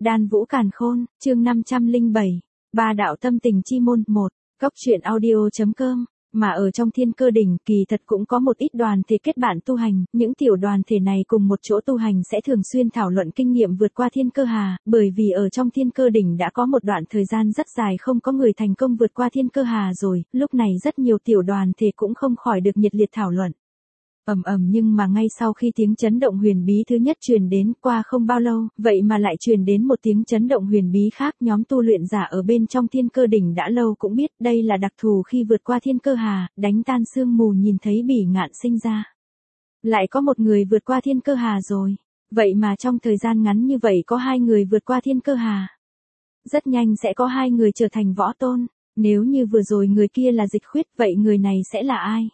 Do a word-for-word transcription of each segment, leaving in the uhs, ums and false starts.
Đan Vũ Càn Khôn, chương năm trăm lẻ bảy. Ba đạo tâm tình chi môn, một. Cốc truyện audio.com. Mà ở trong Thiên Cơ Đỉnh, kỳ thật cũng có một ít đoàn thể kết bạn tu hành, những tiểu đoàn thể này cùng một chỗ tu hành sẽ thường xuyên thảo luận kinh nghiệm vượt qua Thiên Cơ Hà, bởi vì ở trong Thiên Cơ Đỉnh đã có một đoạn thời gian rất dài không có người thành công vượt qua Thiên Cơ Hà rồi, lúc này rất nhiều tiểu đoàn thể cũng không khỏi được nhiệt liệt thảo luận. Ầm ầm nhưng mà ngay sau khi tiếng chấn động huyền bí thứ nhất truyền đến, qua không bao lâu, vậy mà lại truyền đến một tiếng chấn động huyền bí khác, nhóm tu luyện giả ở bên trong Thiên Cơ Đỉnh đã lâu cũng biết, đây là đặc thù khi vượt qua Thiên Cơ Hà, đánh tan sương mù nhìn thấy Bỉ Ngạn sinh ra. Lại có một người vượt qua Thiên Cơ Hà rồi, vậy mà trong thời gian ngắn như vậy có hai người vượt qua Thiên Cơ Hà. Rất nhanh sẽ có hai người trở thành võ tôn, nếu như vừa rồi người kia là Dịch Khuyết, vậy người này sẽ là ai?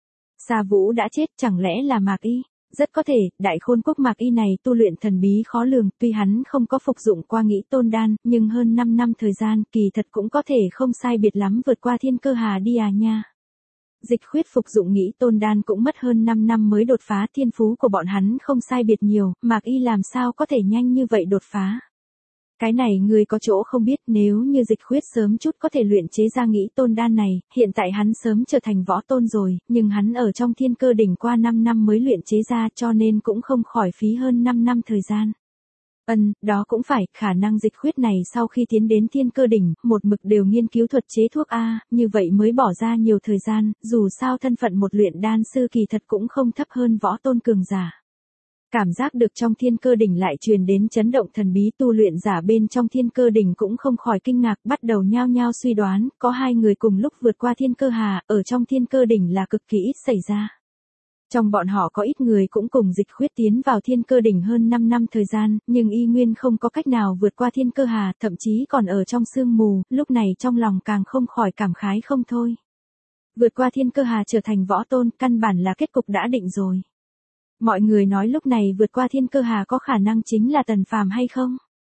Sa Vũ đã chết, chẳng lẽ là Mạc Y? Rất có thể, Đại Khôn Quốc Mạc Y này tu luyện thần bí khó lường, tuy hắn không có phục dụng qua Nghĩ Tôn Đan, nhưng hơn năm năm thời gian, kỳ thật cũng có thể không sai biệt lắm vượt qua Thiên Cơ Hà đi à nha. Dịch Khuyết phục dụng Nghĩ Tôn Đan cũng mất hơn năm năm mới đột phá, thiên phú của bọn hắn không sai biệt nhiều, Mạc Y làm sao có thể nhanh như vậy đột phá? Cái này người có chỗ không biết, nếu như Dịch Khuyết sớm chút có thể luyện chế ra Nghĩ Tôn Đan này, hiện tại hắn sớm trở thành võ tôn rồi, nhưng hắn ở trong Thiên Cơ Đỉnh qua năm năm mới luyện chế ra, cho nên cũng không khỏi phí hơn năm năm thời gian. Ừm, đó cũng phải, khả năng Dịch Khuyết này sau khi tiến đến Thiên Cơ Đỉnh, một mực đều nghiên cứu thuật chế thuốc A, như vậy mới bỏ ra nhiều thời gian, dù sao thân phận một luyện đan sư kỳ thật cũng không thấp hơn võ tôn cường giả. Cảm giác được trong Thiên Cơ Đỉnh lại truyền đến chấn động thần bí, tu luyện giả bên trong Thiên Cơ Đỉnh cũng không khỏi kinh ngạc, bắt đầu nhao nhao suy đoán, có hai người cùng lúc vượt qua Thiên Cơ Hà, ở trong Thiên Cơ Đỉnh là cực kỳ ít xảy ra. Trong bọn họ có ít người cũng cùng Dịch Khuyết tiến vào Thiên Cơ Đỉnh hơn năm năm thời gian, nhưng y nguyên không có cách nào vượt qua Thiên Cơ Hà, thậm chí còn ở trong sương mù, lúc này trong lòng càng không khỏi cảm khái không thôi. Vượt qua Thiên Cơ Hà trở thành võ tôn, căn bản là kết cục đã định rồi. Mọi người nói lúc này vượt qua Thiên Cơ Hà có khả năng chính là Tần Phàm hay không?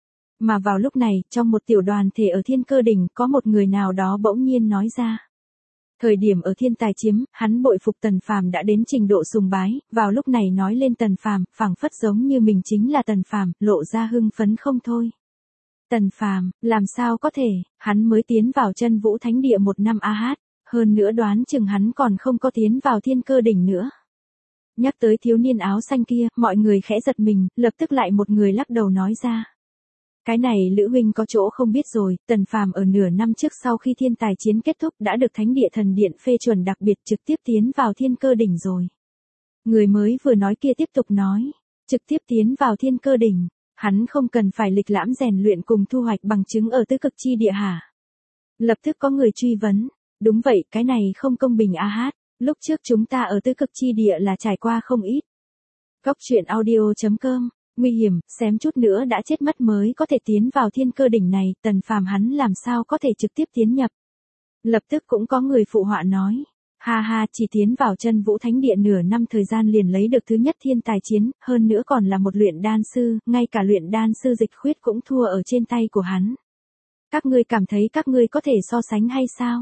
Mà vào lúc này, trong một tiểu đoàn thể ở Thiên Cơ Đỉnh, có một người nào đó bỗng nhiên nói ra. Thời điểm ở Thiên Tài Chiếm, hắn bội phục Tần Phàm đã đến trình độ sùng bái, vào lúc này nói lên Tần Phàm, phảng phất giống như mình chính là Tần Phàm, lộ ra hưng phấn không thôi. Tần Phàm, làm sao có thể, hắn mới tiến vào Chân Vũ Thánh Địa một năm a hát, hơn nữa đoán chừng hắn còn không có tiến vào Thiên Cơ Đỉnh nữa. Nhắc tới thiếu niên áo xanh kia, mọi người khẽ giật mình, lập tức lại một người lắc đầu nói ra. Cái này Lữ huynh có chỗ không biết rồi, Tần Phàm ở nửa năm trước sau khi Thiên Tài Chiến kết thúc đã được Thánh Địa Thần Điện phê chuẩn đặc biệt trực tiếp tiến vào Thiên Cơ Đỉnh rồi. Người mới vừa nói kia tiếp tục nói, trực tiếp tiến vào Thiên Cơ Đỉnh, hắn không cần phải lịch lãm rèn luyện cùng thu hoạch bằng chứng ở Tứ Cực Chi Địa hả? Lập tức có người truy vấn, đúng vậy, cái này không công bình a hát. Lúc trước chúng ta ở Tứ Cực Chi Địa là trải qua không ít. Cốc truyện audio.com. Nguy hiểm, xém chút nữa đã chết mất mới có thể tiến vào Thiên Cơ Đỉnh này, Tần Phàm hắn làm sao có thể trực tiếp tiến nhập. Lập tức cũng có người phụ họa nói. Ha ha, chỉ tiến vào Chân Vũ Thánh Địa nửa năm thời gian liền lấy được thứ nhất Thiên Tài Chiến, hơn nữa còn là một luyện đan sư, ngay cả luyện đan sư Dịch Khuyết cũng thua ở trên tay của hắn. Các ngươi cảm thấy các ngươi có thể so sánh hay sao?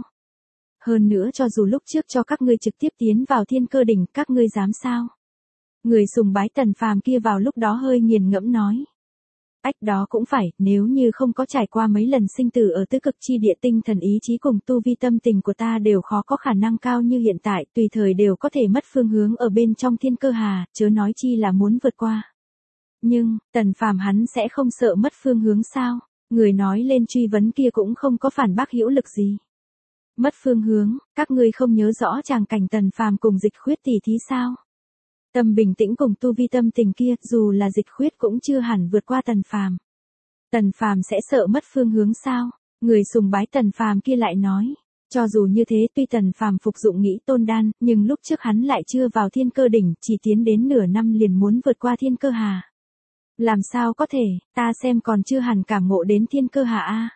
Hơn nữa cho dù lúc trước cho các ngươi trực tiếp tiến vào Thiên Cơ Đỉnh, các ngươi dám sao? Người sùng bái Tần Phàm kia vào lúc đó hơi nghiền ngẫm nói. Ách đó cũng phải, nếu như không có trải qua mấy lần sinh tử ở Tứ Cực Chi Địa, tinh thần ý chí cùng tu vi tâm tình của ta đều khó có khả năng cao như hiện tại, tùy thời đều có thể mất phương hướng ở bên trong Thiên Cơ Hà, chớ nói chi là muốn vượt qua. Nhưng, Tần Phàm hắn sẽ không sợ mất phương hướng sao? Người nói lên truy vấn kia cũng không có phản bác hữu lực gì. Mất phương hướng, các ngươi không nhớ rõ tràng cảnh Tần Phàm cùng Dịch Khuyết tỉ thí sao? Tâm bình tĩnh cùng tu vi tâm tình kia, dù là Dịch Khuyết cũng chưa hẳn vượt qua Tần Phàm. Tần Phàm sẽ sợ mất phương hướng sao? Người sùng bái Tần Phàm kia lại nói, cho dù như thế, tuy Tần Phàm phục dụng Nghĩ Tôn Đan, nhưng lúc trước hắn lại chưa vào Thiên Cơ Đỉnh, chỉ tiến đến nửa năm liền muốn vượt qua Thiên Cơ Hà. Làm sao có thể, ta xem còn chưa hẳn cảm ngộ đến Thiên Cơ Hà a.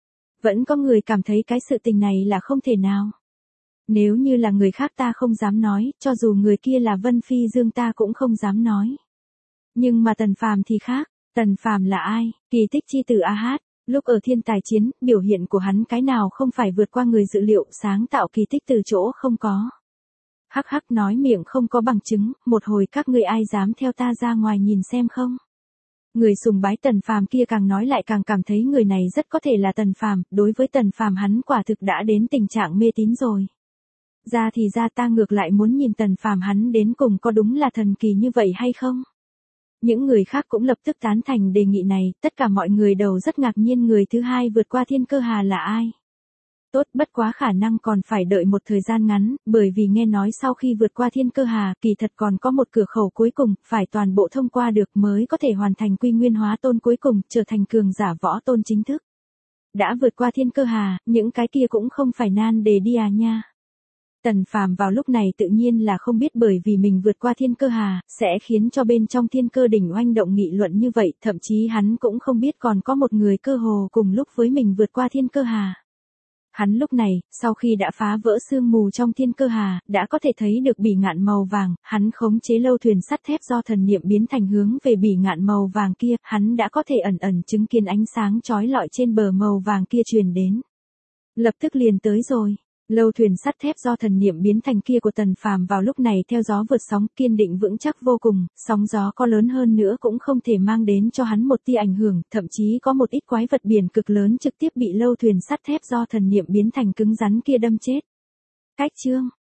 Vẫn có người cảm thấy cái sự tình này là không thể nào. Nếu như là người khác ta không dám nói, cho dù người kia là Vân Phi Dương ta cũng không dám nói. Nhưng mà Tần Phàm thì khác, Tần Phàm là ai? Kỳ tích chi tử a hát, lúc ở Thiên Tài Chiến, biểu hiện của hắn cái nào không phải vượt qua người dự liệu, sáng tạo kỳ tích từ chỗ không có. Hắc hắc nói miệng không có bằng chứng, một hồi các ngươi ai dám theo ta ra ngoài nhìn xem không? Người sùng bái Tần Phàm kia càng nói lại càng cảm thấy người này rất có thể là Tần Phàm, đối với Tần Phàm hắn quả thực đã đến tình trạng mê tín rồi. Ra thì ra ta ngược lại muốn nhìn Tần Phàm hắn đến cùng có đúng là thần kỳ như vậy hay không? Những người khác cũng lập tức tán thành đề nghị này, tất cả mọi người đầu rất ngạc nhiên người thứ hai vượt qua Thiên Cơ Hà là ai. Tốt, bất quá khả năng còn phải đợi một thời gian ngắn, bởi vì nghe nói sau khi vượt qua Thiên Cơ Hà, kỳ thật còn có một cửa khẩu cuối cùng, phải toàn bộ thông qua được mới có thể hoàn thành quy nguyên hóa tôn cuối cùng, trở thành cường giả võ tôn chính thức. Đã vượt qua Thiên Cơ Hà, những cái kia cũng không phải nan đề đi à nha. Tần Phàm vào lúc này tự nhiên là không biết bởi vì mình vượt qua Thiên Cơ Hà, sẽ khiến cho bên trong Thiên Cơ đỉnh oanh động nghị luận như vậy, thậm chí hắn cũng không biết còn có một người cơ hồ cùng lúc với mình vượt qua Thiên Cơ Hà. Hắn lúc này, sau khi đã phá vỡ sương mù trong Thiên Cơ Hà, đã có thể thấy được bỉ ngạn màu vàng, hắn khống chế lâu thuyền sắt thép do thần niệm biến thành hướng về bỉ ngạn màu vàng kia, hắn đã có thể ẩn ẩn chứng kiến ánh sáng chói lọi trên bờ màu vàng kia truyền đến. Lập tức liền tới rồi. Lâu thuyền sắt thép do thần niệm biến thành kia của Tần Phàm vào lúc này theo gió vượt sóng, kiên định vững chắc vô cùng, sóng gió có lớn hơn nữa cũng không thể mang đến cho hắn một tia ảnh hưởng, thậm chí có một ít quái vật biển cực lớn trực tiếp bị lâu thuyền sắt thép do thần niệm biến thành cứng rắn kia đâm chết. Cách chương